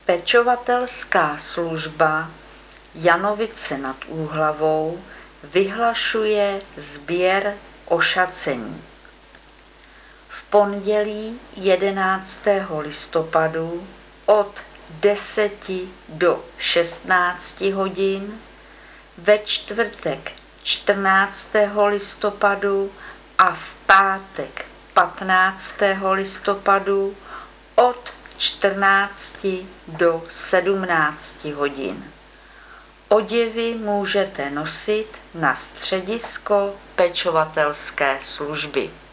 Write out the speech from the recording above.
Pečovatelská služba Janovice nad Úhlavou vyhlašuje sběr ošacení. V pondělí 11. listopadu od 10 do 16 hodin, ve čtvrtek 14. listopadu a v pátek 15. listopadu od 14 do 17 hodin. Oděvy můžete nosit na středisko pečovatelské služby.